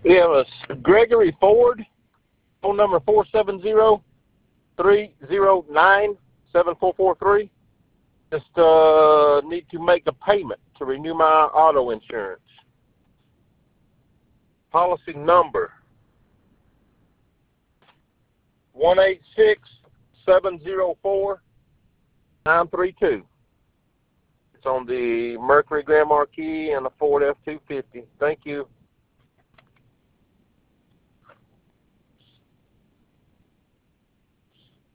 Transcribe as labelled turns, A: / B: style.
A: Yeah, it's Gregory Ford, phone number 470-309-7443. Just need to make a payment to renew my auto insurance. Policy number 186-704-932. It's on the Mercury Grand Marquis and the Ford F-250. Thank you.